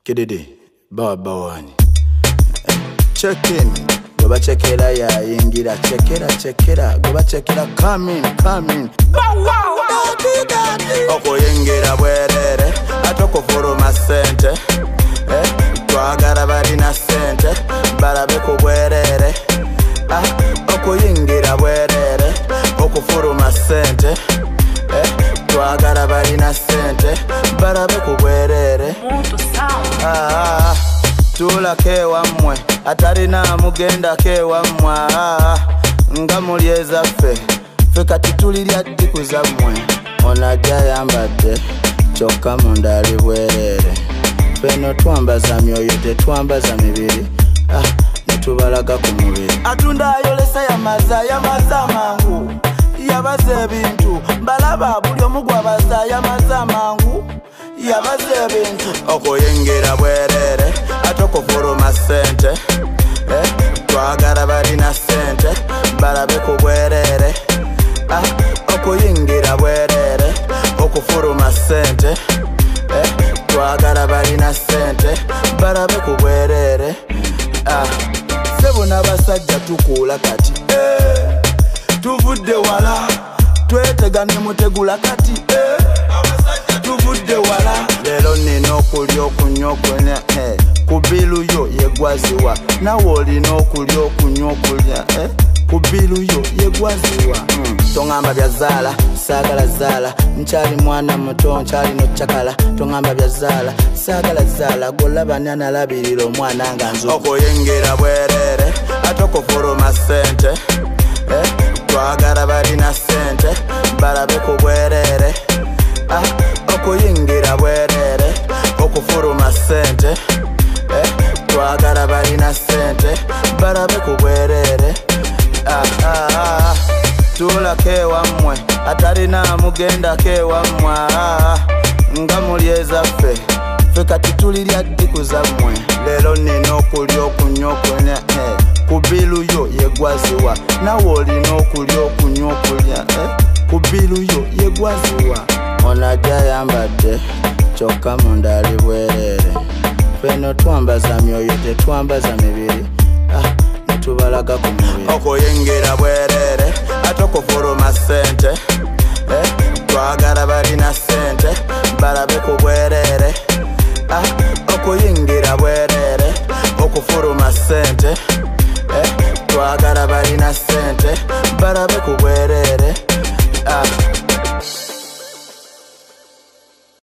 Kididi, Bawani. Check in. Goba chekera ya ingira. Chekera. Goba chekera. Come in. Oko yingira bwerere. Atoko furuma sente. Twagara balina sente. Barabe ku bwerere. Oko yingira bwerere. Oko furuma sente. Twagara balina sente. Barabe ku bwerere. Tula kewa mwe atarina mugenda kewa mwa nga mulyeza fe kati tulirya dikuza mwe onajja yambadde kyokka munda ali bwerere feno twambaza myoyo tetwambaza mibiri netubalaga ku mubiri atunda ayolesa yamaza mangu yabaza ebintu balaba buli omugwa baza yamaza mangu yabaza ebintu okuyingira bwerere atoko furuma sente twagara balina sente barabe ku bwerere okuyingira bwerere okufuruma sente twagara balina sente barabe ku bwerere sebona basajja tukula kati tuvudde wala twetegane mutegula kati tuvudde wala lero nina okulya okunywa okulya kubilu yo yegwaziwa nawe olina okulya okunywa okulya kubilu yo yegwaziwa tongamba byazaala saagala zaala nkyali mwana muto nkyali nokyakala tongamba byazaala saagala zaala golaba nanalabirira omwana nga nzo okuyingira bwerere atokufuruma sente twagala balina sente barabe ku bwerere okuyingira bwerere okufuruma sente twagala balina sente barabe ku bwerere tula kewa mwe atarina mugenda kewa mwa nga mulyeza fe kati tulirya dikuza mwe lero nina okulya okunywa okulya kubilu yo yegwaziwa nawe olina okulya okunywa okulya kubilu yo yegwaziwa onajja yambadde kyokka munda ali bwerere feno twambaza myoyo tetwambaza mibiri netubalaga ku mubiri okuyingira bwerere atokufuruma sente twagala balina sente barabe ku